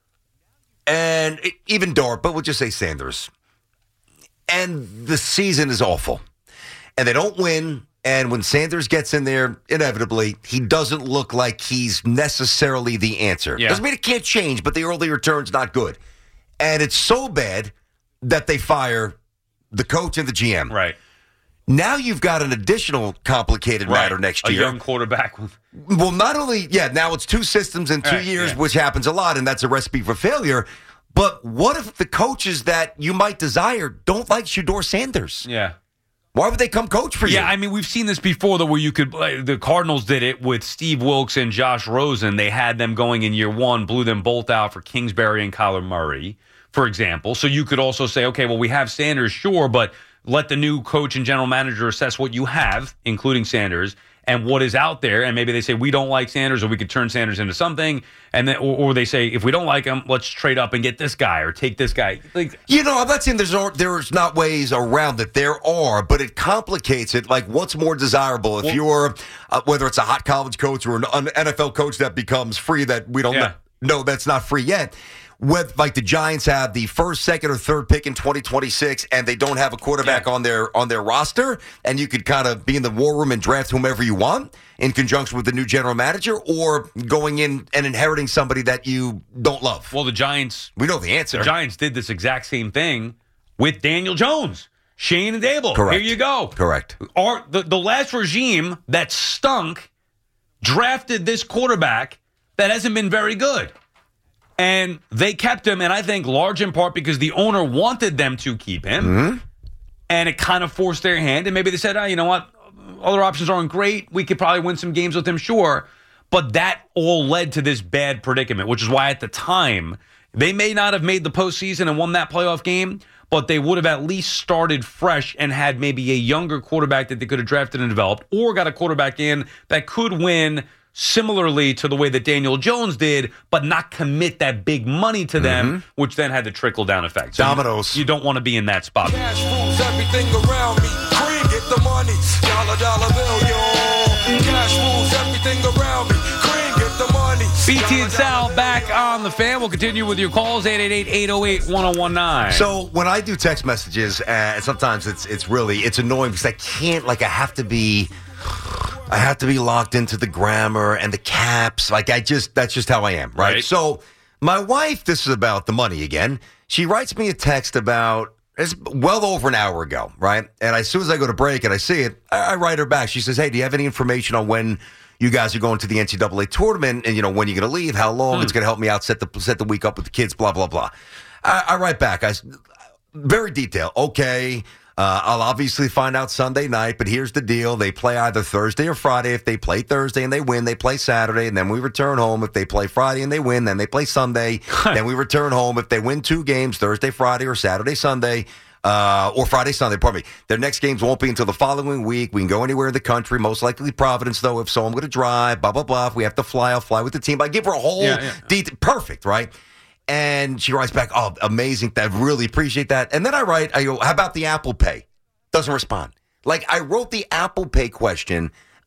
and it, even Dart, but we'll just say Sanders. And the season is awful, and they don't win. And when Sanders gets in there, inevitably, he doesn't look like he's necessarily the answer. Yeah. Doesn't mean it can't change, but the early return's not good. And it's so bad that they fire the coach and the G M. Right. Now you've got an additional complicated Right. matter next A year. young quarterback. Well, not only, yeah, now it's two systems in two Right, years, yeah. which happens a lot, and that's a recipe for failure. But what if the coaches that you might desire don't like Shedeur Sanders? Yeah. Why would they come coach for you? Yeah, I mean, we've seen this before, though, where you could, like, the Cardinals did it with Steve Wilkes and Josh Rosen. They had them going in year one, blew them both out for Kingsbury and Kyler Murray, for example. So you could also say, okay, well, we have Sanders, sure, but let the new coach and general manager assess what you have, including Sanders, and what is out there. And maybe they say, we don't like Sanders, or we could turn Sanders into something. And then, or, or they say, if we don't like him, let's trade up and get this guy or take this guy. Like, You know, I'm not saying there's no, there's not ways around it. There are, but it complicates it. Like, what's more desirable? If Well- you're, uh, whether it's a hot college coach or an an N F L coach that becomes free that we don't Yeah. know, no, that's not free yet. With, like, the Giants have the first, second, or third pick in twenty twenty-six, and they don't have a quarterback Yeah. on their on their roster, and you could kind of be in the war room and draft whomever you want in conjunction with the new general manager, or going in and inheriting somebody that you don't love. well, the Giants, We know the answer. the Giants did this exact same thing with Daniel Jones, Shane and Dable. Correct. Here you go. Correct. Our, the, the last regime that stunk drafted this quarterback that hasn't been very good. And they kept him, and I think large in part because the owner wanted them to keep him. Mm-hmm. And it kind of forced their hand. And maybe they said, oh, you know what? Other options aren't great. We could probably win some games with him, sure. But that all led to this bad predicament, which is why at the time, they may not have made the postseason and won that playoff game, but they would have at least started fresh and had maybe a younger quarterback that they could have drafted and developed, or got a quarterback in that could win similarly to the way that Daniel Jones did, but not commit that big money to them, which then had the trickle-down effect. So you- Dominoes. You, don't want to be in that spot. Cash rules everything around me. Cream, get the money. Dollar, dollar bill, yo. Cash rules everything around me. Cream, get the money. B T and Sal back on the Fan. We'll continue with your calls, eight eight eight, eight oh eight, one oh one nine. So when I do text messages, uh, sometimes it's it's really it's annoying because I can't like I have to be I have to be locked into the grammar and the caps. Like I just that's just how I am, right? Right. So my wife, this is about the money again. She writes me a text about it's well over an hour ago, right? And as soon as I go to break and I see it, I, I write her back. She says, "Hey, do you have any information on when you guys are going to the N C double A tournament, and you know when you're going to leave, how long Hmm. it's going to help me out, set the set the week up with the kids, blah blah blah." I, I write back, I s- very detailed. Okay, uh, I'll obviously find out Sunday night, but here's the deal: they play either Thursday or Friday. If they play Thursday and they win, they play Saturday, and then we return home. If they play Friday and they win, then they play Sunday. Then we return home. If they win two games, Thursday, Friday, or Saturday, Sunday. Uh, or Friday, Sunday, pardon me. Their next games won't be until the following week. We can go anywhere in the country, most likely Providence, though. If so, I'm going to drive, blah, blah, blah. If we have to fly, I'll fly with the team. I give her a whole Yeah, yeah. detail. Perfect, right? And she writes back, oh, amazing. I really appreciate that. And then I write, I go, how about the Apple Pay? Doesn't respond. Like, I wrote the Apple Pay question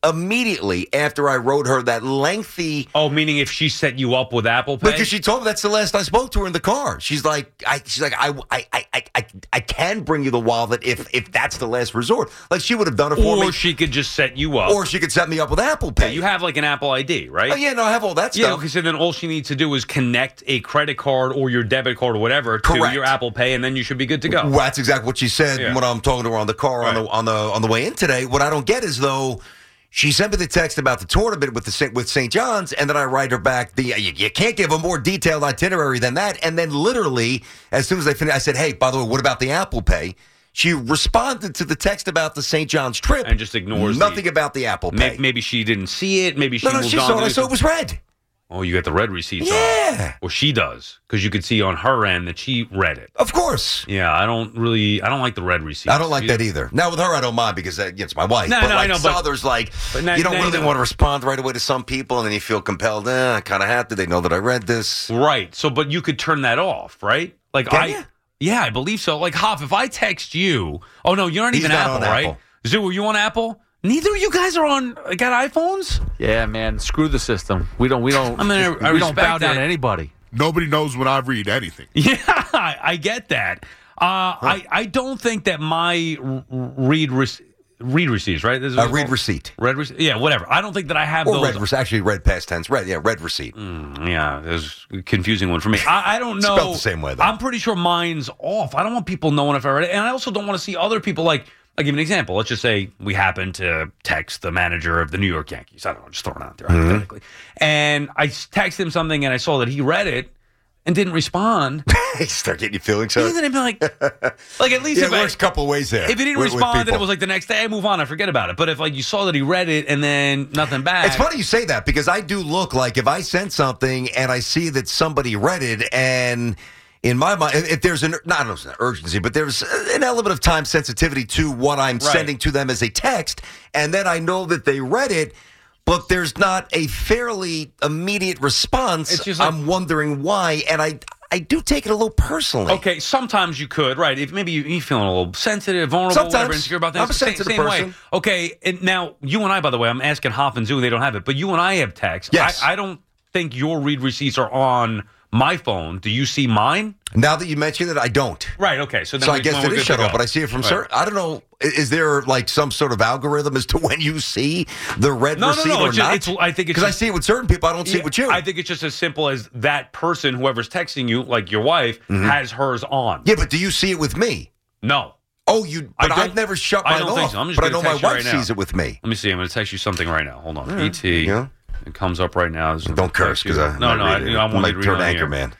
immediately after I wrote her that lengthy. Oh, meaning if she set you up with Apple Pay? Because she told me that's the last I spoke to her in the car. She's like, I, she's like, I, I, I, I, I can bring you the wallet if if that's the last resort. Like she would have done it for or me. Or she could just set you up. Or she could set me up with Apple Pay. Yeah, you have like an Apple I D, right? Oh yeah, no, I have all that Yeah, stuff. because then all she needs to do is connect a credit card or your debit card or whatever Correct. to your Apple Pay, and then you should be good to go. Well, that's exactly what she said Yeah. when I'm talking to her on the car Right. on the on the on the way in today. What I don't get is though. She sent me the text about the tournament with the with Saint John's, and then I write her back, the you, you can't give a more detailed itinerary than that. And then literally, as soon as I finished, I said, hey, by the way, what about the Apple Pay? She responded to the text about the Saint John's trip. And just ignores nothing the, about the Apple Pay. Maybe, maybe she didn't see it. Maybe she no, no, moved she on saw to it. I saw it was red. Oh, you got the red receipts Yeah. on. Or she does, because you could see on her end that she read it. Of course. Yeah, I don't really, I don't like the red receipts. I don't like that either. Now, with her, I don't mind because uh, it's my wife. No, but no, like I know, but- others, like, but now- you don't now really you know. want to respond right away to some people, and then you feel compelled, eh, I kind of have to. They know that I read this. Right. So, but you could turn that off, right? Like Can I, ya? yeah, I believe so. Like Hoff, if I text you, oh no, you're not He's even not Apple, on right? Apple. Zoo, are you on Apple? Neither of you guys are on. Got iPhones? Yeah, man. Screw the system. We don't. We don't. I mean, I- I we don't bow respect down it. to anybody. Nobody knows when I read anything. Yeah, I, I get that. Uh, I I don't think that my r- r- read rec- read receipts, right? This is Uh, what read it's called? receipt. Read receipt. Yeah, whatever. I don't think that I have Or those. red, rec- actually, red past tense. Red, yeah, red receipt. Mm, yeah, there's a confusing one for me. I, I don't know. Spelled the same way, though. I'm pretty sure mine's off. I don't want people knowing if I read it, and I also don't want to see other people like. I'll give you an example. Let's just say we happen to text the manager of the New York Yankees. I don't know, just throwing it out there Mm-hmm. hypothetically. And I texted him something, and I saw that he read it and didn't respond. You start getting your feelings hurt. And then I'd be like, like at least Yeah, if it I, works a couple of ways there. if he didn't with- with respond, then people. it was like the next day, I move on, I forget about it. But if like you saw that he read it and then nothing back, It's funny you say that because I do look like if I send something and I see that somebody read it and in my mind, if there's an, not, I don't know if it's an urgency, but there's an element of time sensitivity to what I'm Right. sending to them as a text, and then I know that they read it, but there's not a fairly immediate response. It's just like- I'm wondering why, and I I do take it a little personally. Okay, sometimes you could, right? If maybe you, you're feeling a little sensitive, vulnerable, Sometimes. whatever, insecure about things. I'm a same, sensitive same person. way. Okay, and now you and I, by the way, I'm asking Hoff and Zoo, they don't have it, but you and I have text. Yes. I, I don't think your read receipts are on my phone. Do you see mine? Now that you mention it, I don't. Right. Okay. So then So we, I guess well, it we're is good shut to off, go. but I see it from Right. certain. I don't know. i- Is there like some sort of algorithm as to when you see the red No, no, receipt no. or It's just, not? it's, I think it's because I just- see it with certain people. I don't see Yeah, it with you. I think it's just as simple as that person, whoever's texting you, like your wife, Mhm. has hers on. yeah, but do you see it with me? No. Oh, you. I But don't- I've never shut I mine don't off. think so. I'm just but I gonna know my text you wife right now. sees it with me. Let me see. I'm going to text you something right now. Hold on. All right. E T. Yeah. It comes up right now. This is Don't curse text you. because I no, might no. I, read it. you know, I I want might to read turn it on anchor here. man.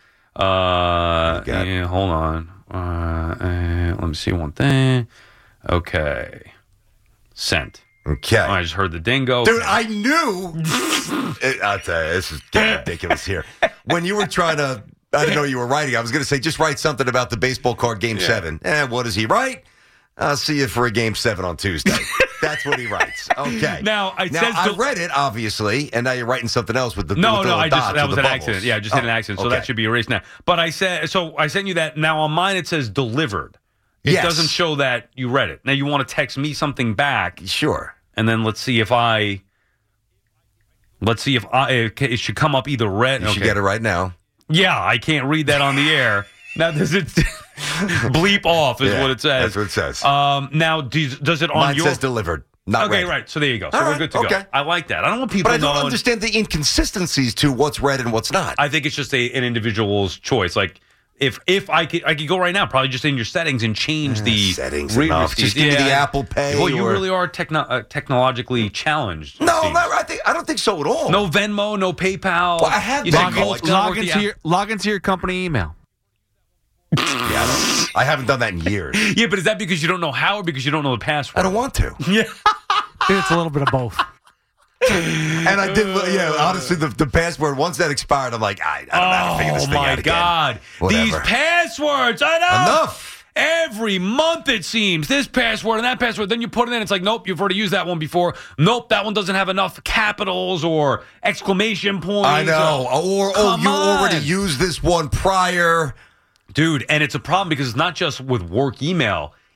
Uh, You got it. yeah, hold on. Uh, uh, let me see one thing. Okay. Sent. Okay. Oh, I just heard the dingo. Dude, I knew. It- I'll tell you, this is getting ridiculous here. When you were trying to, I didn't know you were writing. I was going to say, just write something about the baseball card game Yeah. seven. Eh, what does he write? I'll see you for a game seven on Tuesday. That's what he writes. Okay. Now, I now says I the- read it, obviously, and now you're writing something else with the No, with the no, I dots just or that was the an bubbles. accident. Yeah, I just hit an Oh, accident, so okay. that should be erased now. But I said, so I sent you that. Now on mine it says delivered. It Yes. doesn't show that you read it. Now you want to text me something back, Sure. and then let's see if I. Let's see if I it it should come up either red. You should okay. get it right now. Yeah, I can't read that on the air. Now does it bleep off? Is Yeah, what it says. that's what it says. Um, now does, does it on Mine your? says delivered, not okay, read. right. So there you go. So All we're right, good to okay. go. I like that. I don't want people But I don't knowing. understand the inconsistencies to what's read and what's not. I think it's just a, an individual's choice. Like if if I could I could go right now, probably just in your settings and change the settings read enough. receipts. Just give me the Apple Pay Well, you or- really are techno- uh, technologically challenged. it No, seems. not, I think I don't think so at all. No Venmo, no PayPal. Well, I have You Venmo. think, oh, Log, it's gonna log work the into app? your log into your company email. Yeah, I, don't- I haven't done that in years. Yeah, but is that because you don't know how or because you don't know the password? I don't want to. Yeah. It's a little bit of both. And I did, yeah, honestly, the, the password, once that expired, I'm like, I, I don't know how to figure this Oh, thing my out again. God. Whatever. These passwords. Enough. Enough. Every month, it seems. This password and that password. Then you put it in. It's like, nope, you've already used that one before. Nope, that one doesn't have enough capitals or exclamation points. I know. Or, oh, Come you on. already used this one prior. Dude, and it's a problem because it's not just with work email.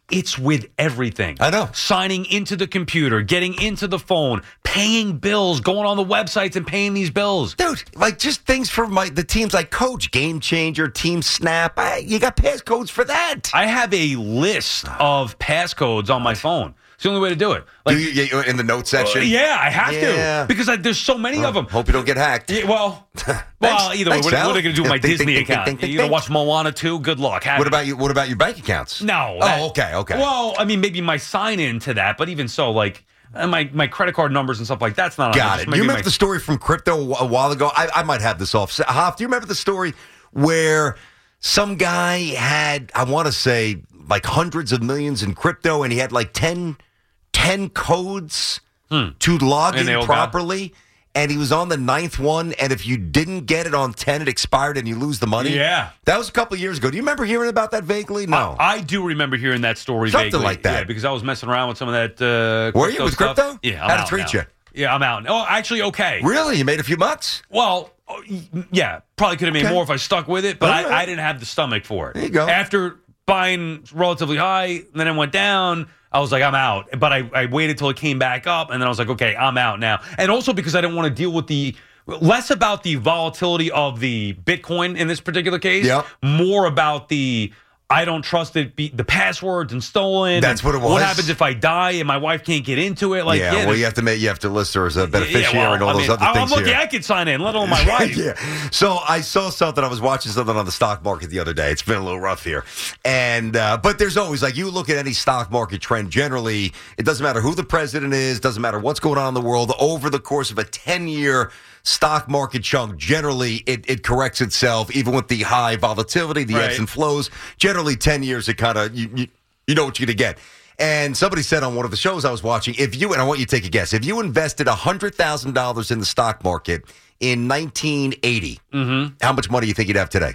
It's with everything. I know. Signing into the computer, getting into the phone, paying bills, going on the websites and paying these bills. Dude, like just things for my the teams like Coach, Game Changer, Team Snap. I, you got passcodes for that. I have a list of passcodes on my phone. It's the only way to do it. Like, do you, you in the notes section? Uh, yeah, I have yeah. to because I, there's so many well, of them. Hope you don't get hacked. Yeah, well, well, either way, Thanks, what, Sal. what are they going to do with my Ding, Disney ding, ding, account? ding, ding, you going ding. to watch Moana two? Good luck. Have What it. about you? What about your bank accounts? No. That, oh, okay, okay. Well, I mean, maybe my sign in to that, but even so, like uh, my my credit card numbers and stuff like that's not. Got on it. Maybe You remember my, the story from crypto a while ago? I, I might have this off. Hoff, do you remember the story where some guy had, I want to say, like hundreds of millions in crypto, and he had like ten, ten codes hmm. to log And in they all properly? And he was on the ninth one, and if you didn't get it on ten, it expired, and you lose the money. Yeah. That was a couple of years ago. Do you remember hearing about that vaguely? No. I, I do remember hearing that story Something vaguely. like that. Yeah, because I was messing around with some of that uh, Were you crypto with stuff. crypto? Yeah, I'm How'd it out treat now. you? Yeah, I'm out. Oh, actually, okay. Really? You made a few bucks? Well, oh, y- yeah, probably could have made Okay. more if I stuck with it, but All I, right. I didn't have the stomach for it. There you go. After buying relatively high, then it went down. I was like, I'm out. But I, I waited till it came back up, and then I was like, okay, I'm out now. And also because I didn't want to deal with the less about the volatility of the Bitcoin in this particular case, Yep. more about the I don't trust it. Be, the passwords and stolen. That's and what it was? What happens if I die and my wife can't get into it? Like, yeah, yeah, well, there's- you have to make you have to list her as a beneficiary yeah, well, and all I those mean, other I'm things lucky here. I could sign in, let alone my wife. yeah. So I saw something. I was watching something on the stock market the other day. It's been a little rough here, and uh, but there's always like you look at any stock market trend. Generally, it doesn't matter who the president is. Doesn't matter what's going on in the world. Over the course of a ten year stock market chunk, generally it, it corrects itself, even with the high volatility, the Right. ebbs and flows. Generally, ten years it kind of you, you you know what you're gonna get. And somebody said on one of the shows I was watching, if you, and I want you to take a guess, if you invested one hundred thousand dollars in the stock market in nineteen eighty, Mm-hmm. how much money do you think you'd have today?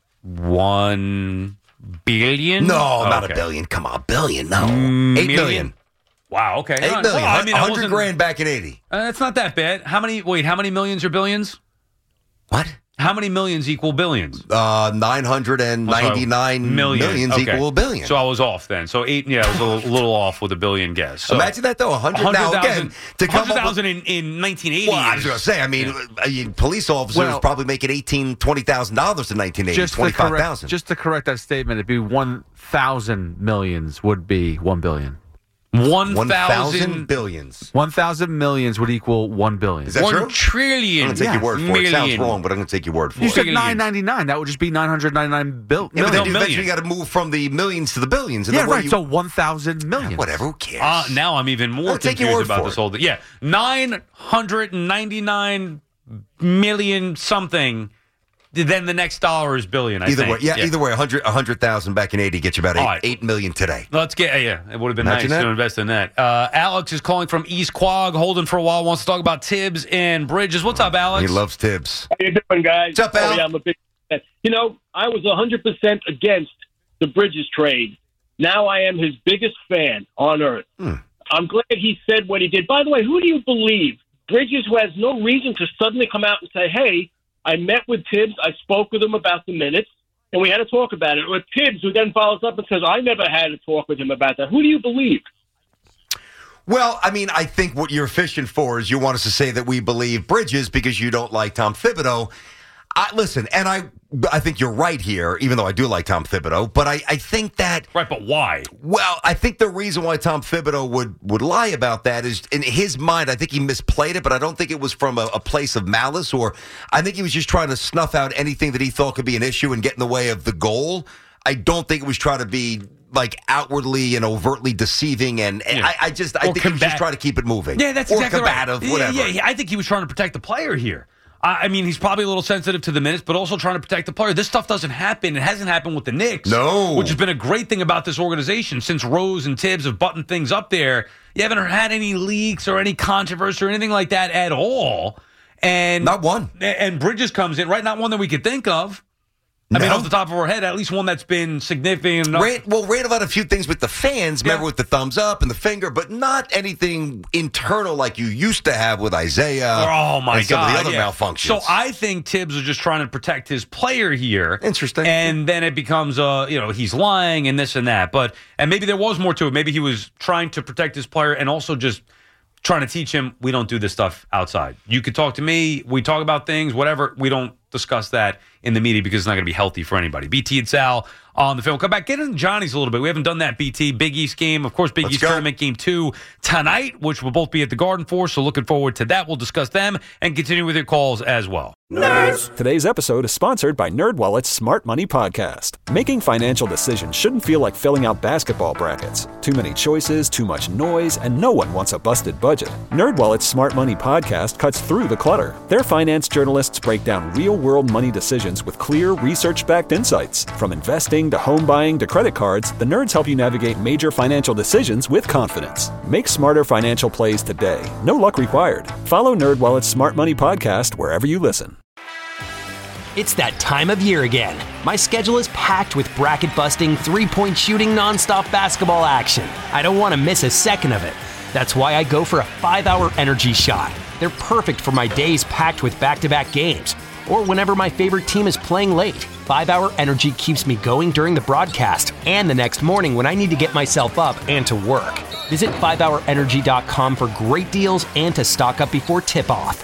One billion? No, not Okay. a billion. Come on, billion. No. Mm, Eight million? million. Wow, okay. Eight All right. million. Well, I mean, I one hundred wasn't- grand back in eighty. Uh, that's not that bad. How many, wait, how many millions are billions? What? How many millions equal billions? Uh, nine hundred ninety-nine Million. millions Okay. equal a billion. So I was off then. So eight, yeah, I was a little, a little off with a billion guess. So Imagine that, though, one hundred. Now, again, to come up one hundred thousand in, in nineteen eighty. Well, I was is- going to say, I mean, Yeah. uh, police officers Well- probably making eighteen thousand dollars, twenty thousand dollars in nineteen eighty, Just to twenty-five correct, thousand. just to correct that statement, it'd be one thousand millions would be one billion. one one thousand thousand billions. One thousand millions would equal one billion. Is that one true? I'm trillion. going to take your word for it. It sounds million. wrong, but I'm going to take your word for You it. said Billions. nine ninety nine. That would just be nine hundred ninety nine bill. Yeah, but million. then you million. eventually got to move from the millions to the billions. And Yeah, then what right. do you- So one thousand million. whatever, who cares? Uh, now I'm even more I'll take your confused word about for this it. whole thing. Yeah, nine hundred ninety-nine million something. Then the next dollar is billion. I either think. way, yeah, either way, one hundred one hundred thousand back in eighty gets you about eight, All right. eight million today. Let's get, yeah, it would have been Imagine nice that. to invest in that. Uh, Alex is calling from East Quogue, holding for a while, wants to talk about Tibbs and Bridges. What's up, Alex? He loves Tibbs. How you doing, guys? What's up, Al? Oh, yeah, I'm a big fan. You know, I was one hundred percent against the Bridges trade. Now I am his biggest fan on earth. Hmm. I'm glad he said what he did. By the way, who do you believe? Bridges, who has no reason to suddenly come out and say, hey, I met with Tibbs, I spoke with him about the minutes, and we had to talk about it. Or Tibbs, who then follows up and says, I never had to talk with him about that. Who do you believe? Well, I mean, I think what you're fishing for is you want us to say that we believe Bridges because you don't like Tom Thibodeau. I, listen, and I I think you're right here, even though I do like Tom Thibodeau, but I, I think that... Right, but why? Well, I think the reason why Tom Thibodeau would, would lie about that is, in his mind, I think he misplayed it, but I don't think it was from a, a place of malice, or I think he was just trying to snuff out anything that he thought could be an issue and get in the way of the goal. I don't think it was trying to be... like outwardly and overtly deceiving, and, and Yeah. I, I just I Or think he was just combat- trying to keep it moving. Yeah, that's or exactly combative, right. whatever. Yeah, yeah, I think he was trying to protect the player here. I I mean, he's probably a little sensitive to the minutes, but also trying to protect the player. This stuff doesn't happen. It hasn't happened with the Knicks. No. Which has been a great thing about this organization. Since Rose and Tibbs have buttoned things up there, you haven't had any leaks or any controversy or anything like that at all. And Not one. And Bridges comes in, right? Not one that we could think of. I mean, No. off the top of our head, at least one that's been significant enough. Ran, well, Randall had a few things with the fans, remember, Yeah. with the thumbs up and the finger, but not anything internal like you used to have with Isaiah. Oh, my and some God. of the other yeah. malfunctions. So I think Tibbs was just trying to protect his player here. Interesting. And then it becomes, uh, you know, he's lying and this and that. But, and maybe there was more to it. Maybe he was trying to protect his player and also just trying to teach him, we don't do this stuff outside. You could talk to me. We talk about things, whatever. We don't discuss that in the media because it's not going to be healthy for anybody. B T and Sal on the film. Come back, get into Johnny's a little bit. We haven't done that, B T. Big East game. Of course, Big Let's East go. tournament game two tonight, which will both be at the Garden for. So looking forward to that. We'll discuss them and continue with your calls as well. Nerds! Today's episode is sponsored by NerdWallet's Smart Money Podcast. Making financial decisions shouldn't feel like filling out basketball brackets. Too many choices, too much noise, and no one wants a busted budget. NerdWallet's Smart Money Podcast cuts through the clutter. Their finance journalists break down real-world money decisions with clear, research-backed insights. From investing to home buying to credit cards, the nerds help you navigate major financial decisions with confidence. Make smarter financial plays today. No luck required. Follow NerdWallet's Smart Money Podcast wherever you listen. It's that time of year again. My schedule is packed with bracket-busting, three-point shooting, nonstop basketball action. I don't want to miss a second of it. That's why I go for a five-hour energy shot. They're perfect for my days packed with back-to-back games, or whenever my favorite team is playing late. five-hour energy keeps me going during the broadcast and the next morning when I need to get myself up and to work. Visit five hour energy dot com for great deals and to stock up before tip-off.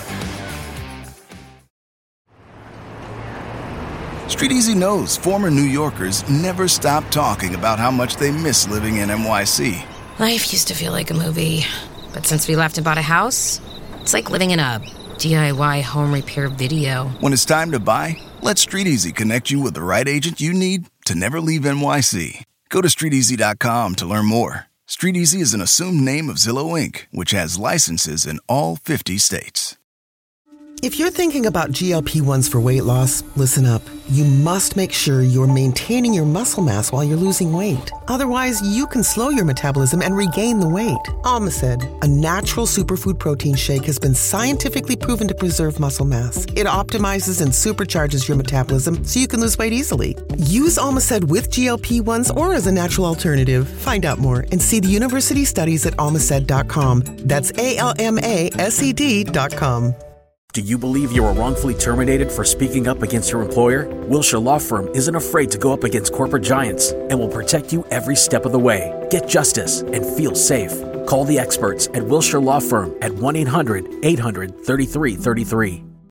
StreetEasy knows former New Yorkers never stop talking about how much they miss living in N Y C. Life used to feel like a movie, but since we left and bought a house, it's like living in a D I Y home repair video. When it's time to buy, let StreetEasy connect you with the right agent you need to never leave N Y C. Go to street easy dot com to learn more. StreetEasy is an assumed name of Zillow Incorporated, which has licenses in all fifty states. If you're thinking about G L P one s for weight loss, listen up. You must make sure you're maintaining your muscle mass while you're losing weight. Otherwise, you can slow your metabolism and regain the weight. Almacid, a natural superfood protein shake, has been scientifically proven to preserve muscle mass. It optimizes and supercharges your metabolism so you can lose weight easily. Use Almacid with G L P one s or as a natural alternative. Find out more and see the university studies at almacid dot com. That's A L M A S E D dot com. Do you believe you were wrongfully terminated for speaking up against your employer? Wilshire Law Firm isn't afraid to go up against corporate giants and will protect you every step of the way. Get justice and feel safe. Call the experts at Wilshire Law Firm at one eight hundred eight hundred thirty-three thirty-three.